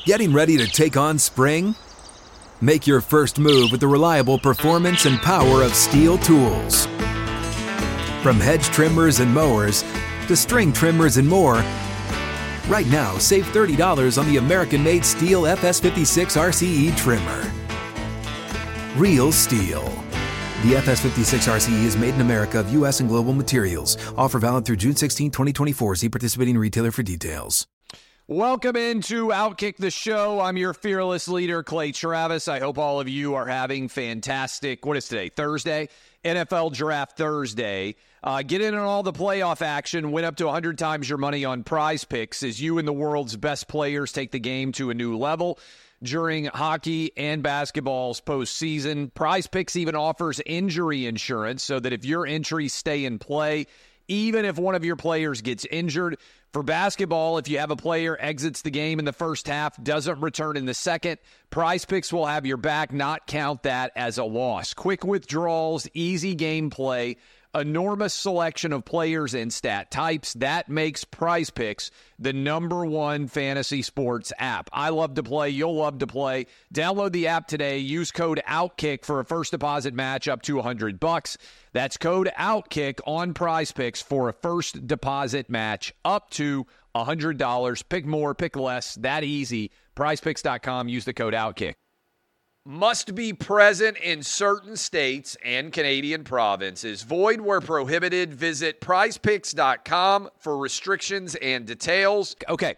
Getting ready to take on spring? Make your first move with the reliable performance and power of Steel tools. From hedge trimmers and mowers to string trimmers and more, right now save $30 on the American-made Steel FS56 RCE trimmer. Real Steel. The FS56 RCE is made in America of U.S. and global materials. Offer valid through June 16, 2024. See participating retailer for details. Welcome into Outkick the Show. I'm your fearless leader, Clay Travis. I hope all of you are having fantastic, what is today, Thursday? NFL Draft Thursday. Get in on all the playoff action. Win up to 100 times your money on Prize Picks as you and the world's best players take the game to a new level during hockey and basketball's postseason. Prize Picks even offers injury insurance so that if your entries stay in play, even if one of your players gets injured. For basketball, if you have a player exits the game in the first half, doesn't return in the second, Prize Picks will have your back, not count that as a loss. Quick withdrawals, easy gameplay, enormous selection of players and stat types. That makes Prize Picks the #1 fantasy sports app. I love to play. You'll love to play. Download the app today. Use code OUTKICK for a first deposit match up to $100. That's code OUTKICK on Prize Picks for a first deposit match up to $100. Pick more, pick less. That easy. PrizePicks.com. Use the code OUTKICK. Must be present in certain states and Canadian provinces. Void where prohibited. Visit prizepicks.com for restrictions and details. Okay.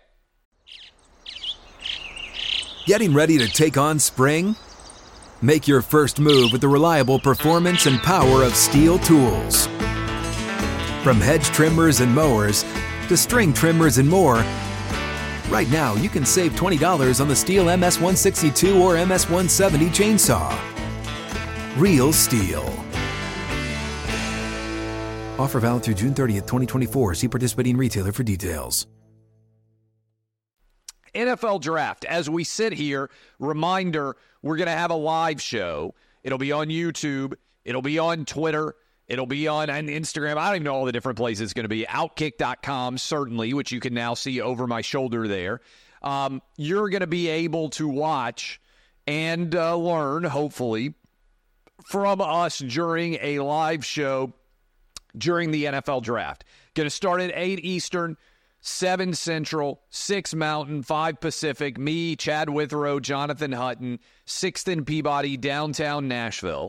Getting ready to take on spring? Make your first move with the reliable performance and power of Steel tools. From hedge trimmers and mowers to string trimmers and more, right now, you can save $20 on the Steel MS-162 or MS-170 chainsaw. Real Steel. Offer valid through June 30th, 2024. See participating retailer for details. NFL Draft. As we sit here, reminder, we're going to have a live show. It'll be on YouTube. It'll be on Twitter. It'll be on Instagram. I don't even know all the different places it's going to be. Outkick.com, certainly, which you can now see over my shoulder there. You're going to be able to watch and learn, hopefully, from us during a live show during the NFL Draft. Going to start at 8 Eastern, 7 Central, 6 Mountain, 5 Pacific. Me, Chad Withrow, Jonathan Hutton, 6th and Peabody, downtown Nashville.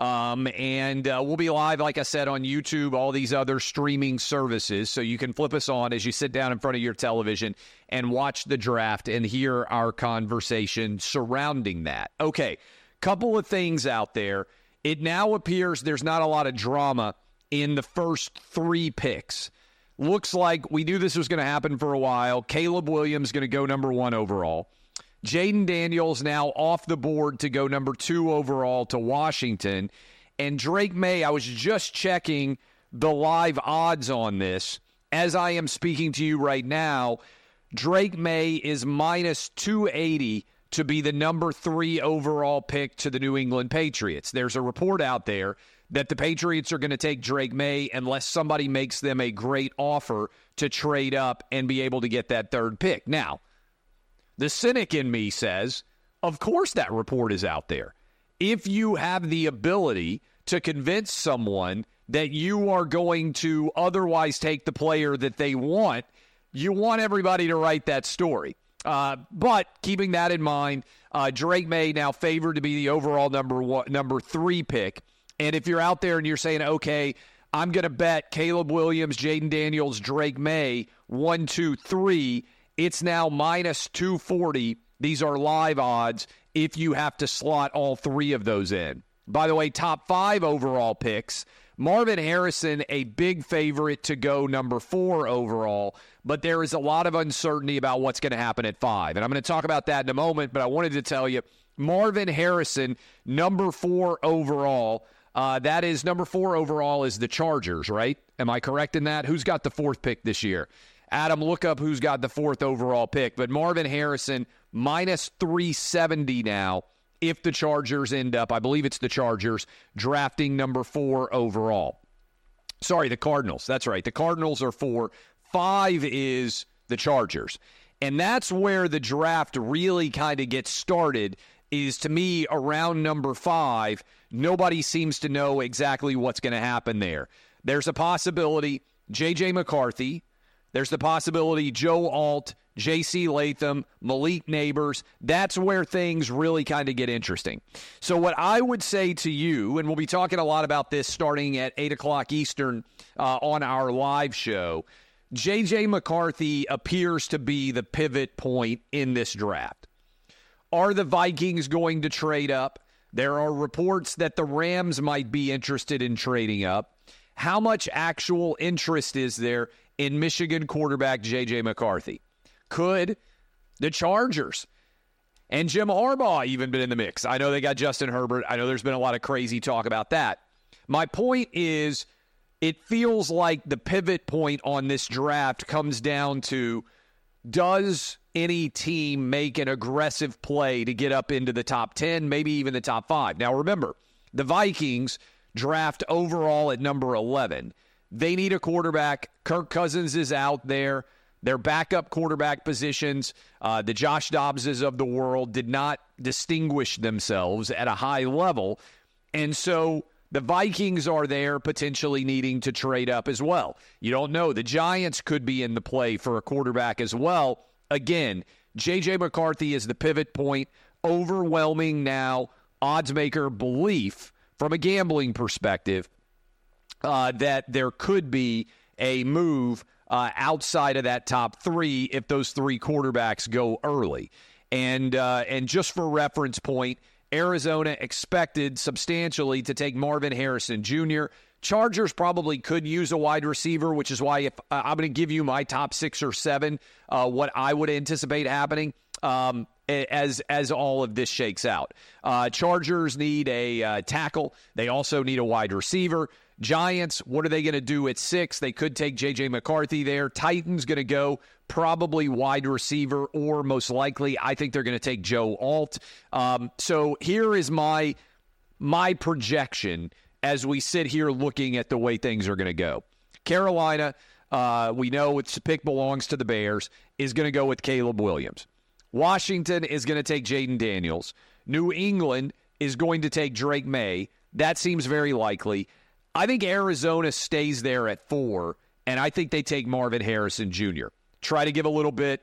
And we'll be live, like I said, on YouTube, all these other streaming services. So you can flip us on as you sit down in front of your television and watch the draft and hear our conversation surrounding that. Okay, couple of things out there. It now appears there's not a lot of drama in the first 3 picks. Looks like we knew this was going to happen for a while. Caleb Williams going to go #1 overall. Jaden Daniels now off the board to go #2 overall to Washington. And Drake May, I was just checking the live odds on this. As I am speaking to you right now, Drake May is -280 to be the #3 overall pick to the New England Patriots. There's a report out there that the Patriots are going to take Drake May unless somebody makes them a great offer to trade up and be able to get that 3rd pick. Now, the cynic in me says, of course that report is out there. If you have the ability to convince someone that you are going to otherwise take the player that they want, you want everybody to write that story. But keeping that in mind, Drake May now favored to be the overall #3 pick. And if you're out there and you're saying, okay, I'm going to bet Caleb Williams, Jaden Daniels, Drake May, 1, 2, 3, it's now -240. These are live odds if you have to slot all 3 of those in. By the way, top 5 overall picks. Marvin Harrison, a big favorite to go #4 overall, but there is a lot of uncertainty about what's going to happen at 5. And I'm going to talk about that in a moment, but I wanted to tell you, Marvin Harrison, #4 overall. That is #4 overall is the Chargers, right? Am I correct in that? Who's got the 4th pick this year? Adam, look up who's got the 4th overall pick. But Marvin Harrison, -370 now if the Chargers end up, I believe it's the Chargers, drafting #4 overall. Sorry, the Cardinals. That's right. The Cardinals are 4. 5 is the Chargers. And that's where the draft really kind of gets started, is to me around number 5. Nobody seems to know exactly what's going to happen there. There's a possibility J.J. McCarthy. There's the possibility Joe Alt, J.C. Latham, Malik Neighbors. That's where things really kind of get interesting. So what I would say to you, and we'll be talking a lot about this starting at 8 o'clock Eastern on our live show, J.J. McCarthy appears to be the pivot point in this draft. Are the Vikings going to trade up? There are reports that the Rams might be interested in trading up. How much actual interest is there in Michigan quarterback J.J. McCarthy? Could the Chargers and Jim Harbaugh even been in the mix? I know they got Justin Herbert. I know there's been a lot of crazy talk about that. My point is, it feels like the pivot point on this draft comes down to, does any team make an aggressive play to get up into the top 10, maybe even the top 5? Now, remember, the Vikings draft overall at number 11. They need a quarterback. Kirk Cousins is out there. Their backup quarterback positions, the Josh Dobbses of the world, did not distinguish themselves at a high level. And so the Vikings are there potentially needing to trade up as well. You don't know. The Giants could be in the play for a quarterback as well. Again, J.J. McCarthy is the pivot point. Overwhelming now odds maker belief from a gambling perspective that there could be a move outside of that top 3 if those 3 quarterbacks go early. And just for reference point, Arizona expected substantially to take Marvin Harrison Jr. Chargers probably could use a wide receiver, which is why if I'm going to give you my top 6 or 7, what I would anticipate happening as all of this shakes out. Chargers need a tackle. They also need a wide receiver. Giants, what are they going to do at 6? They could take J.J. McCarthy there. Titans going to go probably wide receiver, or most likely, I think they're going to take Joe Alt. So here is my projection as we sit here looking at the way things are going to go. Carolina, we know its pick belongs to the Bears, is going to go with Caleb Williams. Washington is going to take Jaden Daniels. New England is going to take Drake May. That seems very likely. I think Arizona stays there at 4, and I think they take Marvin Harrison Jr. Try to give a little bit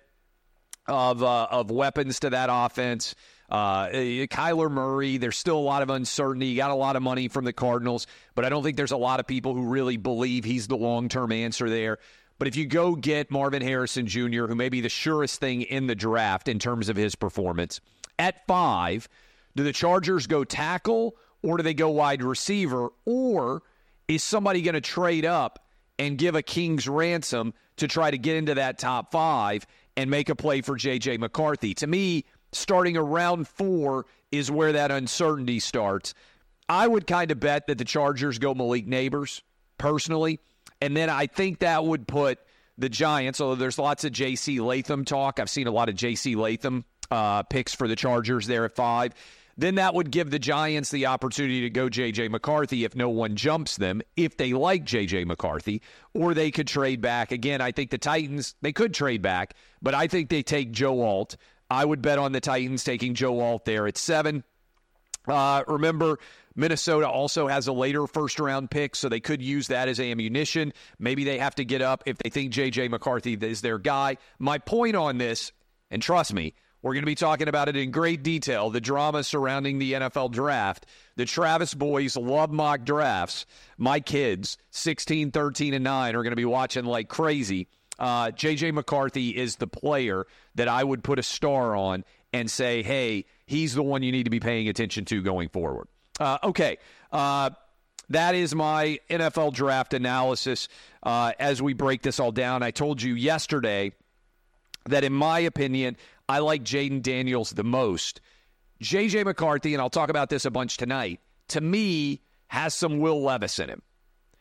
of weapons to that offense. Kyler Murray, there's still a lot of uncertainty. He got a lot of money from the Cardinals, but I don't think there's a lot of people who really believe he's the long-term answer there. But if you go get Marvin Harrison Jr., who may be the surest thing in the draft in terms of his performance, at 5, do the Chargers go tackle or do they go wide receiver? Or is somebody going to trade up and give a king's ransom to try to get into that top 5 and make a play for J.J. McCarthy? To me, starting around 4 is where that uncertainty starts. I would kind of bet that the Chargers go Malik Neighbors, personally. And then I think that would put the Giants, although there's lots of J.C. Latham talk. I've seen a lot of J.C. Latham picks for the Chargers there at 5. Then that would give the Giants the opportunity to go J.J. McCarthy if no one jumps them, if they like J.J. McCarthy, or they could trade back. Again, I think the Titans, they could trade back, but I think they take Joe Alt. I would bet on the Titans taking Joe Alt there at 7. Remember, Minnesota also has a later first-round pick, so they could use that as ammunition. Maybe they have to get up if they think J.J. McCarthy is their guy. My point on this, and trust me, we're going to be talking about it in great detail, the drama surrounding the NFL draft. The Travis boys love mock drafts. My kids, 16, 13, and 9, are going to be watching like crazy. J.J. McCarthy is the player that I would put a star on and say, hey, he's the one you need to be paying attention to going forward. Okay, that is my NFL draft analysis as we break this all down. I told you yesterday that, in my opinion, I like Jaden Daniels the most. J.J. McCarthy, and I'll talk about this a bunch tonight, to me, has some Will Levis in him.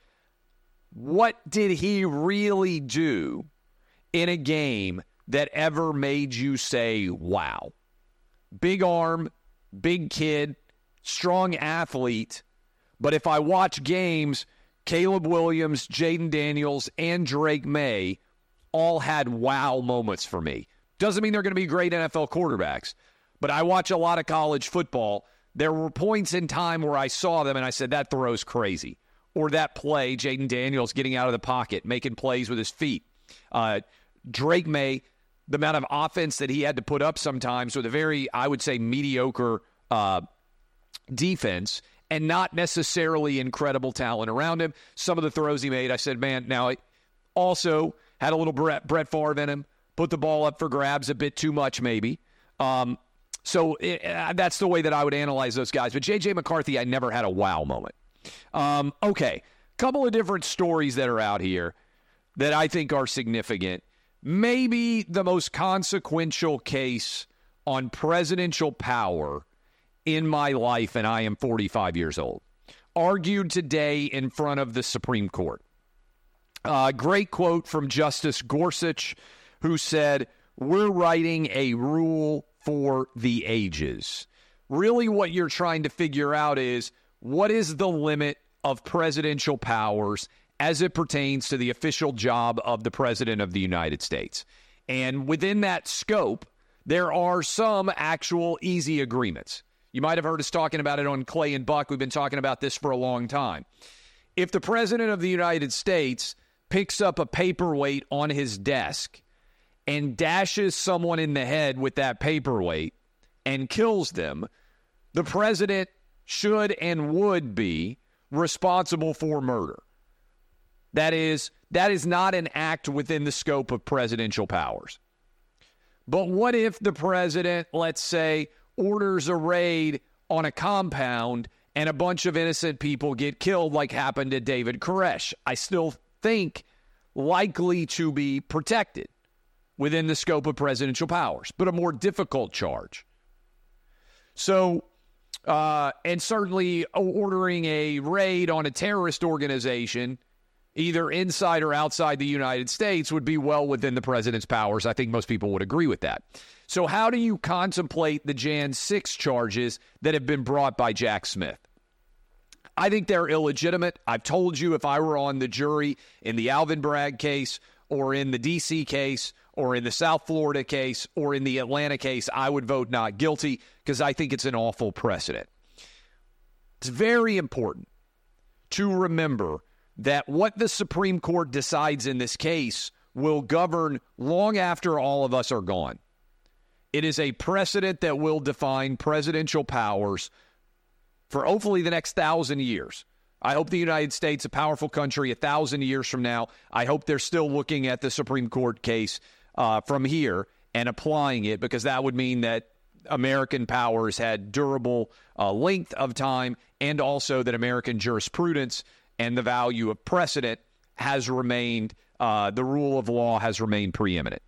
What did he really do in a game that ever made you say, wow? Big arm, big kid, strong athlete. But if I watch games, Caleb Williams, Jaden Daniels, and Drake May all had wow moments for me. Doesn't mean they're going to be great NFL quarterbacks, but I watch a lot of college football. There were points in time where I saw them and I said, that throw's crazy. Or that play, Jaden Daniels getting out of the pocket, making plays with his feet. Drake May, the amount of offense that he had to put up sometimes with a very, I would say, mediocre defense and not necessarily incredible talent around him. Some of the throws he made, I said, man, now it also had a little Brett Favre in him, put the ball up for grabs a bit too much maybe. So that's the way that I would analyze those guys. But J.J. McCarthy, I never had a wow moment. Okay, couple of different stories that are out here that I think are significant. Maybe the most consequential case on presidential power in my life, and I am 45 years old, argued today in front of the Supreme Court. Great quote from Justice Gorsuch, who said, "We're writing a rule for the ages." Really what you're trying to figure out is, what is the limit of presidential powers as it pertains to the official job of the President of the United States? And within that scope, there are some actual easy agreements. You might have heard us talking about it on Clay and Buck. We've been talking about this for a long time. If the President of the United States picks up a paperweight on his desk and dashes someone in the head with that paperweight and kills them, the president should and would be responsible for murder. That is not an act within the scope of presidential powers. But what if the president, let's say, orders a raid on a compound and a bunch of innocent people get killed like happened to David Koresh? I still think likely to be protected within the scope of presidential powers, but a more difficult charge. So, and certainly ordering a raid on a terrorist organization, either inside or outside the United States, would be well within the president's powers. I think most people would agree with that. So how do you contemplate the Jan 6 charges that have been brought by Jack Smith? I think they're illegitimate. I've told you, if I were on the jury in the Alvin Bragg case or in the D.C. case or in the South Florida case or in the Atlanta case, I would vote not guilty because I think it's an awful precedent. It's very important to remember that what the Supreme Court decides in this case will govern long after all of us are gone. It is a precedent that will define presidential powers for hopefully the next 1,000 years. I hope the United States, a powerful country, 1,000 years from now, I hope they're still looking at the Supreme Court case from here and applying it, because that would mean that American powers had durable length of time, and also that American jurisprudence and the value of precedent has remained, the rule of law has remained preeminent.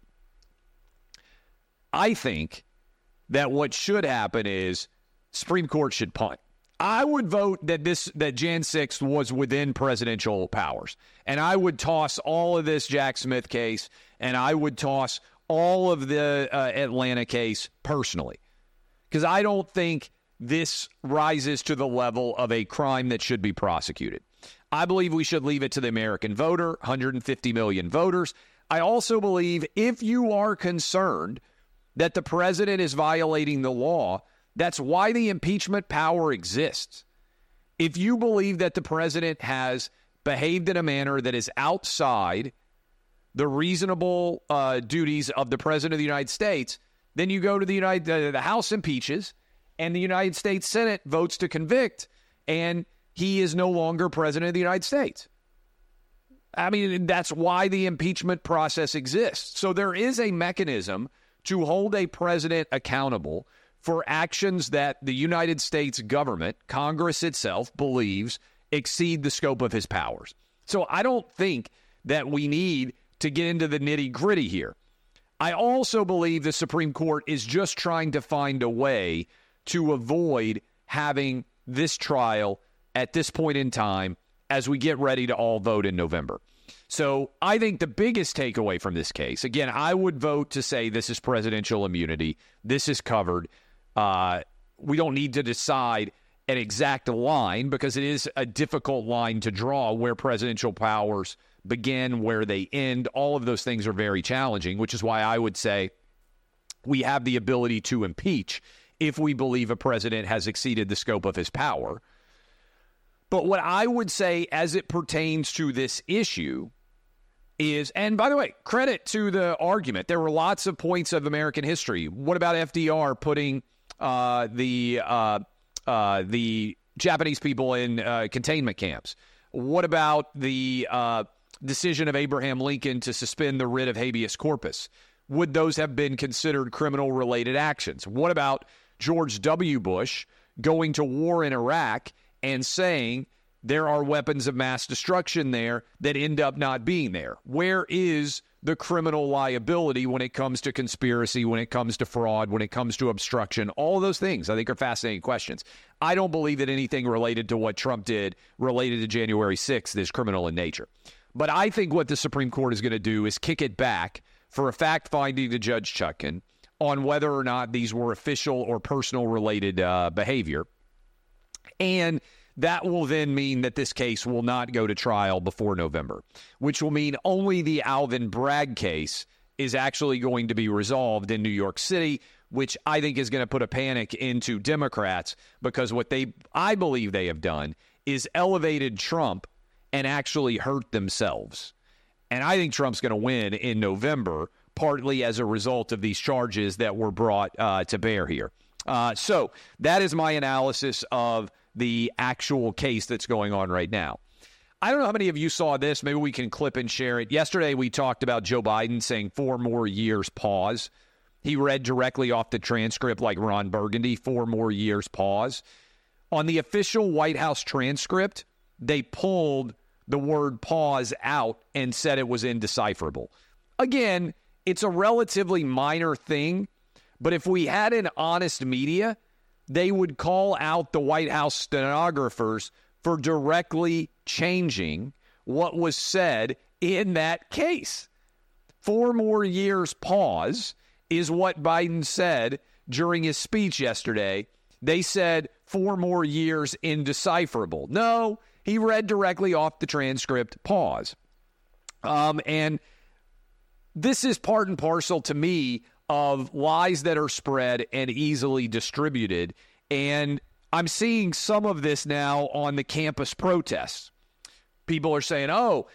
I think that what should happen is Supreme Court should punt. I would vote that Jan 6th was within presidential powers. And I would toss all of this Jack Smith case, and I would toss all of the Atlanta case personally. Because I don't think this rises to the level of a crime that should be prosecuted. I believe we should leave it to the American voter, 150 million voters. I also believe if you are concerned that the president is violating the law, that's why the impeachment power exists. If you believe that the president has behaved in a manner that is outside the reasonable duties of the president of the United States, then you go to the House impeaches, and the United States Senate votes to convict, and he is no longer president of the United States. I mean, that's why the impeachment process exists. So there is a mechanism to hold a president accountable for actions that the United States government, Congress itself, believes exceed the scope of his powers. So I don't think that we need to get into the nitty-gritty here. I also believe the Supreme Court is just trying to find a way to avoid having this trial at this point in time as we get ready to all vote in November. So I think the biggest takeaway from this case, again, I would vote to say this is presidential immunity. This is covered. We don't need to decide an exact line, because it is a difficult line to draw where presidential powers begin, where they end. All of those things are very challenging, which is why I would say we have the ability to impeach if we believe a president has exceeded the scope of his power. But what I would say as it pertains to this issue is, and by the way, credit to the argument. There were lots of points of American history. What about FDR putting the Japanese people in containment camps? What about the decision of Abraham Lincoln to suspend the writ of habeas corpus? Would those have been considered criminal-related actions? What about George W. Bush going to war in Iraq and saying there are weapons of mass destruction there that end up not being there? Where is the criminal liability when it comes to conspiracy, when it comes to fraud, when it comes to obstruction? All of those things, I think, are fascinating questions. I don't believe that anything related to what Trump did related to January 6th is criminal in nature. But I think what the Supreme Court is going to do is kick it back for a fact-finding to Judge Chutkan on whether or not these were official or personal-related behavior. And that will then mean that this case will not go to trial before November, which will mean only the Alvin Bragg case is actually going to be resolved in New York City, which I think is going to put a panic into Democrats, because what I believe they have done is elevated Trump and actually hurt themselves. And I think Trump's going to win in November, partly as a result of these charges that were brought to bear here. So that is my analysis of the actual case that's going on right now. I don't know how many of you saw this. Maybe we can clip and share it. Yesterday, we talked about Joe Biden saying 4 more years, pause. He read directly off the transcript like Ron Burgundy, 4 more years, pause. On the official White House transcript, they pulled the word pause out and said it was indecipherable. Again, it's a relatively minor thing, but if we had an honest media, they would call out the White House stenographers for directly changing what was said in that case. 4 more years, pause, is what Biden said during his speech yesterday. They said 4 more years, indecipherable. No, he read directly off the transcript, pause. And this is part and parcel to me of lies that are spread and easily distributed. And I'm seeing some of this now on the campus protests. People are saying,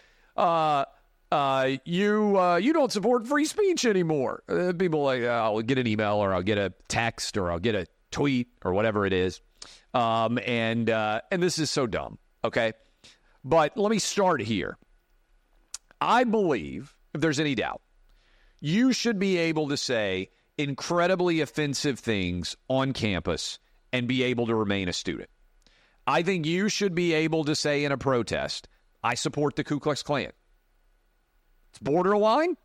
you don't support free speech anymore. People like, I'll get an email or I'll get a text or I'll get a tweet or whatever it is. And this is so dumb. Okay. But let me start here. I believe, if there's any doubt, you should be able to say incredibly offensive things on campus and be able to remain a student. I think you should be able to say in a protest, I support the Ku Klux Klan. It's borderline.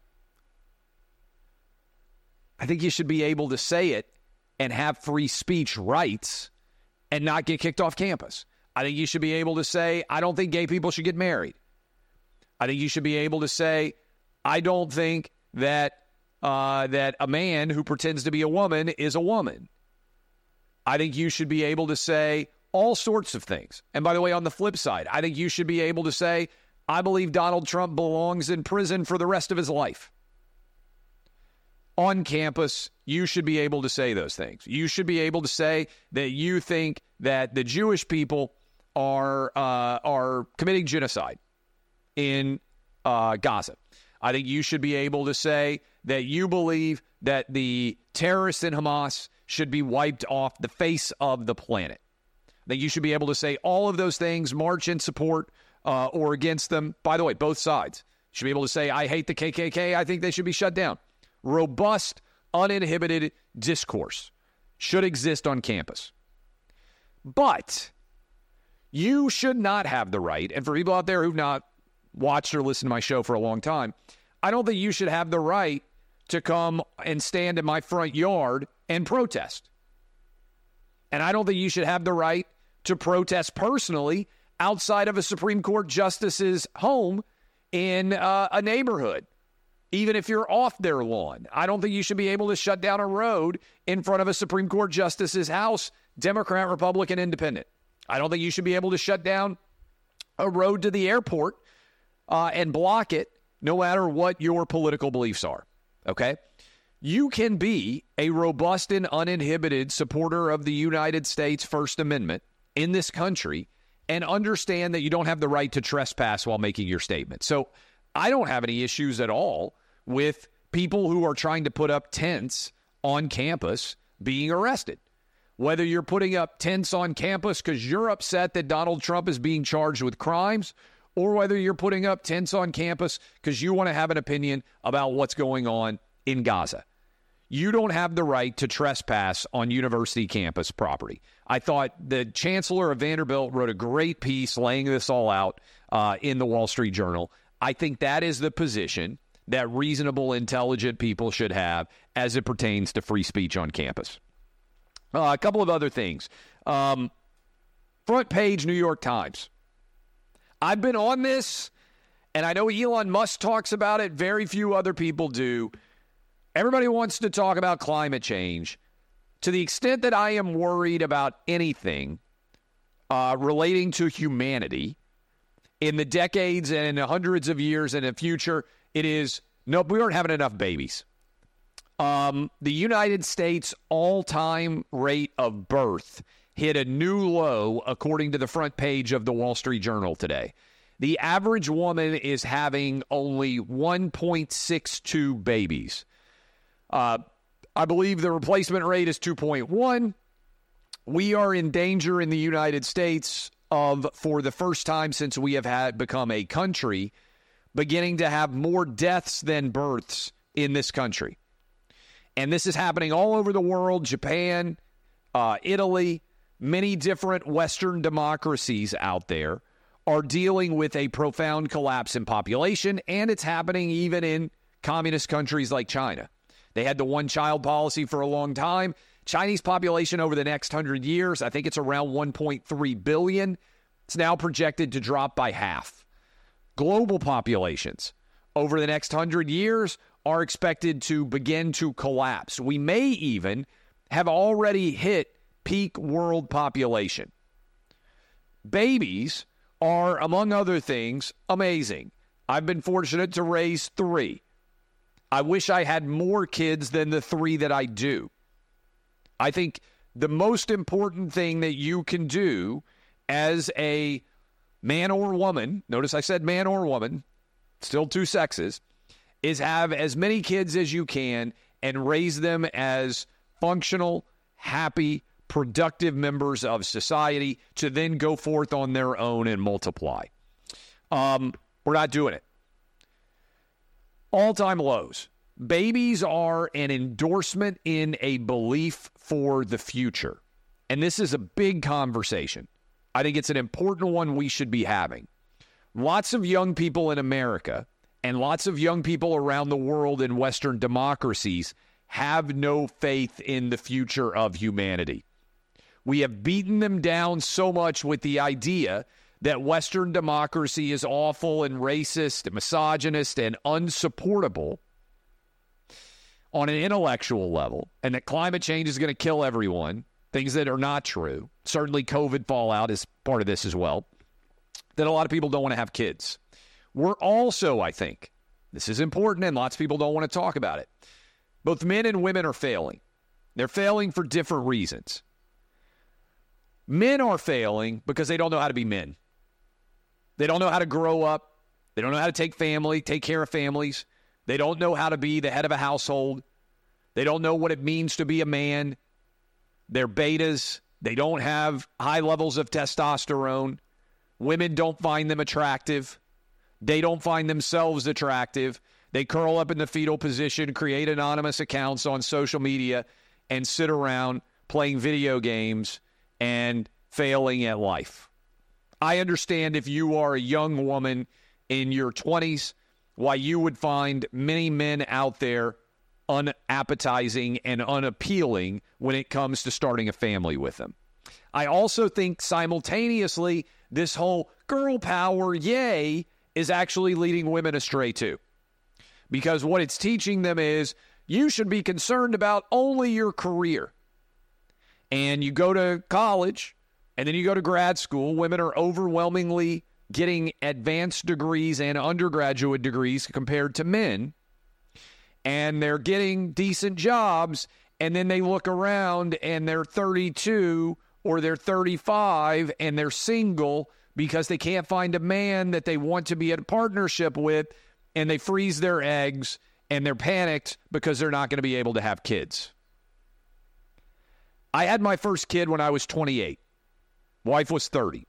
I think you should be able to say it and have free speech rights and not get kicked off campus. I think you should be able to say, I don't think gay people should get married. I think you should be able to say, I don't think that that a man who pretends to be a woman is a woman. I think you should be able to say all sorts of things. And by the way, on the flip side, I think you should be able to say, I believe Donald Trump belongs in prison for the rest of his life. On campus, you should be able to say those things. You should be able to say that you think that the Jewish people are committing genocide in Gaza. I think you should be able to say that you believe that the terrorists in Hamas should be wiped off the face of the planet. I think you should be able to say all of those things, march in support or against them. By the way, both sides. You should be able to say, I hate the KKK. I think they should be shut down. Robust, uninhibited discourse should exist on campus. But you should not have the right, and for people out there who've not watched or listened to my show for a long time, I don't think you should have the right to come and stand in my front yard and protest. And I don't think you should have the right to protest personally outside of a Supreme Court justice's home in a neighborhood, even if you're off their lawn. I don't think you should be able to shut down a road in front of a Supreme Court justice's house, Democrat, Republican, Independent. I don't think you should be able to shut down a road to the airport and block it no matter what your political beliefs are, okay? You can be a robust and uninhibited supporter of the United States First Amendment in this country and understand that you don't have the right to trespass while making your statement. So I don't have any issues at all with people who are trying to put up tents on campus being arrested. Whether you're putting up tents on campus because you're upset that Donald Trump is being charged with crimes, or whether you're putting up tents on campus because you want to have an opinion about what's going on in Gaza. You don't have the right to trespass on university campus property. I thought the Chancellor of Vanderbilt wrote a great piece laying this all out in the Wall Street Journal. I think that is the position that reasonable, intelligent people should have as it pertains to free speech on campus. A couple of other things. Front page New York Times. I've been on this, and I know Elon Musk talks about it. Very few other people do. Everybody wants to talk about climate change. To the extent that I am worried about anything relating to humanity in the decades and in the hundreds of years in the future, it is, no, we aren't having enough babies. The United States all-time rate of birth hit a new low, according to the front page of the Wall Street Journal today. The average woman is having only 1.62 babies. I believe the replacement rate is 2.1. We are in danger in the United States of, for the first time since we have become a country, beginning to have more deaths than births in this country. And this is happening all over the world, Japan, Italy, many different Western democracies out there are dealing with a profound collapse in population, and it's happening even in communist countries like China. They had the one-child policy for a long time. Chinese population over the next 100 years, I think it's around 1.3 billion. It's now projected to drop by half. Global populations over the next 100 years are expected to begin to collapse. We may even have already hit peak world population. Babies are, among other things, amazing. I've been fortunate to raise 3. I wish I had more kids than the 3 that I do. I think the most important thing that you can do as a man or woman, notice I said man or woman, still 2 sexes, is have as many kids as you can and raise them as functional, happy, productive members of society to then go forth on their own and multiply. We're not doing it. All-time lows. Babies are an endorsement in a belief for the future. And this is a big conversation. I think it's an important one we should be having. Lots of young people in America and lots of young people around the world in Western democracies have no faith in the future of humanity. We have beaten them down so much with the idea that Western democracy is awful and racist and misogynist and unsupportable on an intellectual level, and that climate change is going to kill everyone, things that are not true. Certainly COVID fallout is part of this as well, that a lot of people don't want to have kids. We're also, I think, this is important and lots of people don't want to talk about it, both men and women are failing. They're failing for different reasons. Men are failing because they don't know how to be men. They don't know how to grow up. They don't know how to take care of families. They don't know how to be the head of a household. They don't know what it means to be a man. They're betas. They don't have high levels of testosterone. Women don't find them attractive. They don't find themselves attractive. They curl up in the fetal position, create anonymous accounts on social media, and sit around playing video games and failing at life. I understand if you are a young woman in your 20s, why you would find many men out there unappetizing and unappealing when it comes to starting a family with them. I also think simultaneously, this whole girl power, yay, is actually leading women astray too. Because what it's teaching them is you should be concerned about only your career. And you go to college and then you go to grad school, women are overwhelmingly getting advanced degrees and undergraduate degrees compared to men, and they're getting decent jobs, and then they look around and they're 32 or they're 35 and they're single because they can't find a man that they want to be in a partnership with, and they freeze their eggs and they're panicked because they're not going to be able to have kids. I had my first kid when I was 28. Wife was 30.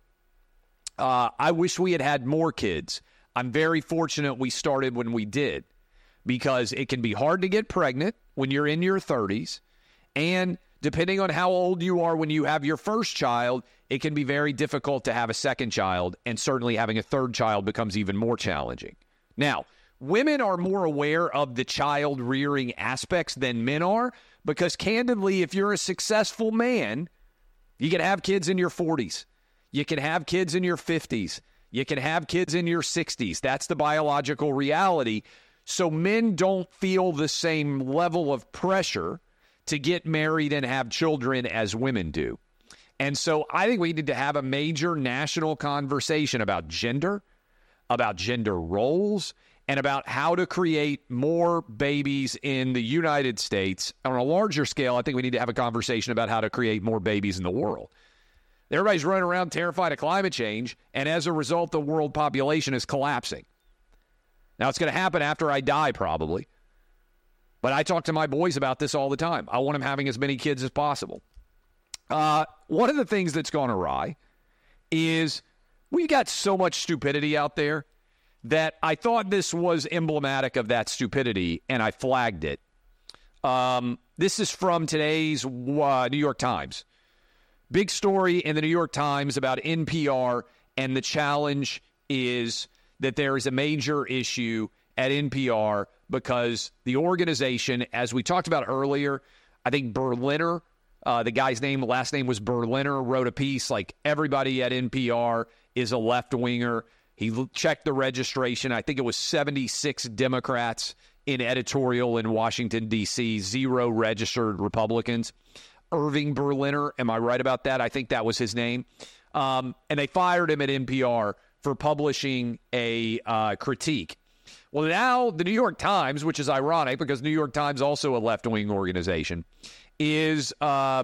I wish we had more kids. I'm very fortunate we started when we did, because it can be hard to get pregnant when you're in your 30s. And depending on how old you are when you have your first child, it can be very difficult to have a second child. And certainly having a third child becomes even more challenging. Now, women are more aware of the child rearing aspects than men are, because candidly, if you're a successful man, you can have kids in your 40s. You can have kids in your 50s. You can have kids in your 60s. That's the biological reality. So men don't feel the same level of pressure to get married and have children as women do. And so I think we need to have a major national conversation about gender roles, and about how to create more babies in the United States. On a larger scale, I think we need to have a conversation about how to create more babies in the world. Everybody's running around terrified of climate change, and as a result, the world population is collapsing. Now, it's going to happen after I die, probably. But I talk to my boys about this all the time. I want them having as many kids as possible. One of the things that's gone awry is we've got so much stupidity out there that I thought this was emblematic of that stupidity, and I flagged it. This is from today's New York Times. Big story in the New York Times about NPR, and the challenge is that there is a major issue at NPR because the organization, as we talked about earlier, I think Berliner, the guy's last name was Berliner, wrote a piece like everybody at NPR is a left-winger. He checked the registration. I think it was 76 Democrats in editorial in Washington, D.C., 0 registered Republicans. Irving Berliner, am I right about that? I think that was his name. And they fired him at NPR for publishing a critique. Well, now the New York Times, which is ironic because New York Times also a left-wing organization, is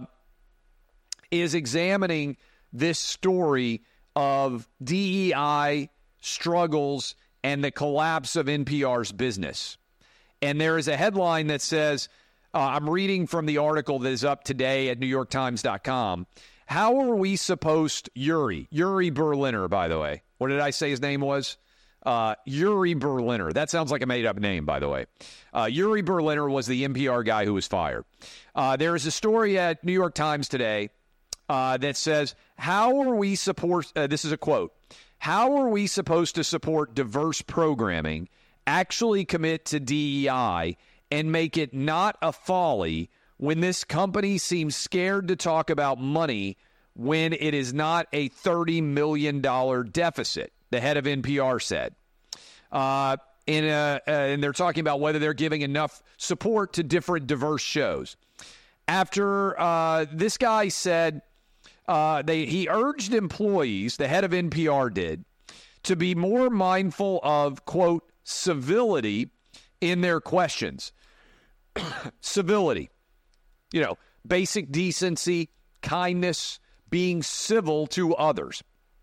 examining this story of DEI struggles and the collapse of NPR's business. And there is a headline that says, I'm reading from the article that is up today at NewYorkTimes.com. How are we supposed, Yuri Berliner, by the way. What did I say his name was? Yuri Berliner. That sounds like a made-up name, by the way. Yuri Berliner was the NPR guy who was fired. There is a story at New York Times today that says, how are we this is a quote, how are we supposed to support diverse programming, actually commit to DEI, and make it not a folly when this company seems scared to talk about money when it is not a $30 million deficit, the head of NPR said. And they're talking about whether they're giving enough support to different diverse shows. After this guy said, he urged employees, the head of NPR did, to be more mindful of, quote, civility in their questions. Civility, basic decency, kindness, being civil to others.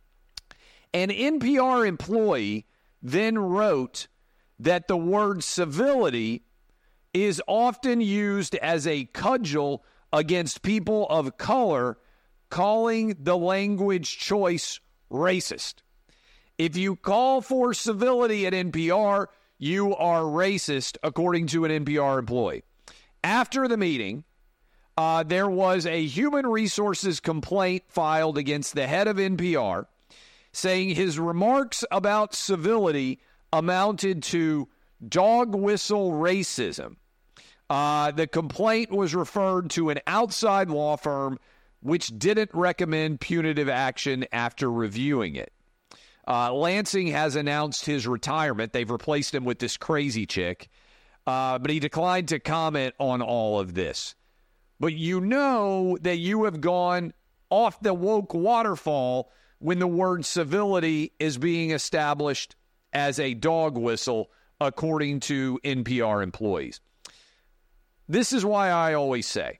An NPR employee then wrote that the word civility is often used as a cudgel against people of color, calling the language choice racist. If you call for civility at NPR, you are racist, according to an NPR employee. After the meeting, there was a human resources complaint filed against the head of NPR, saying his remarks about civility amounted to dog whistle racism. The complaint was referred to an outside law firm which didn't recommend punitive action after reviewing it. Lansing has announced his retirement. They've replaced him with this crazy chick, but he declined to comment on all of this. But you know that you have gone off the woke waterfall when the word civility is being established as a dog whistle, according to NPR employees. This is why I always say,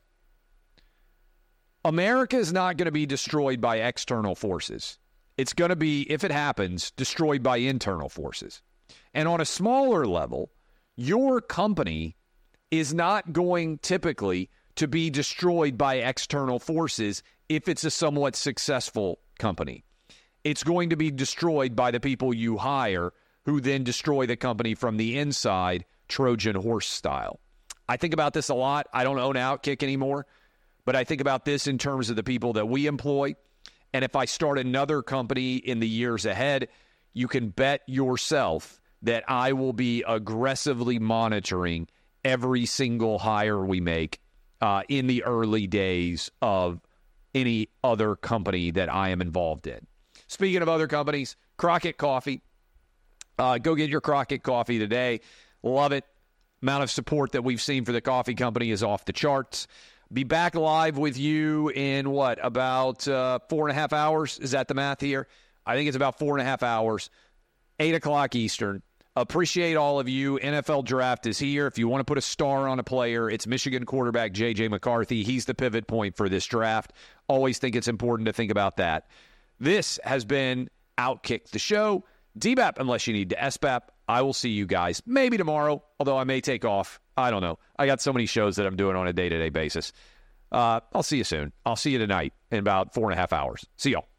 America is not going to be destroyed by external forces. It's going to be, if it happens, destroyed by internal forces. And on a smaller level, your company is not going typically to be destroyed by external forces if it's a somewhat successful company. It's going to be destroyed by the people you hire, who then destroy the company from the inside, Trojan horse style. I think about this a lot. I don't own Outkick anymore, but I think about this in terms of the people that we employ. And if I start another company in the years ahead, you can bet yourself that I will be aggressively monitoring every single hire we make in the early days of any other company that I am involved in. Speaking of other companies, Crockett Coffee. Go get your Crockett Coffee today. Love it. Amount of support that we've seen for the coffee company is off the charts. Be back live with you in about 4.5 hours? Is that the math here? I think it's about 4.5 hours, 8 o'clock Eastern. Appreciate all of you. NFL Draft is here. If you want to put a star on a player, it's Michigan quarterback J.J. McCarthy. He's the pivot point for this draft. Always think it's important to think about that. This has been Outkick the Show. DBAP unless you need to SBAP. I will see you guys maybe tomorrow, although I may take off. I don't know. I got so many shows that I'm doing on a day-to-day basis. I'll see you soon. I'll see you tonight in about 4.5 hours. See y'all.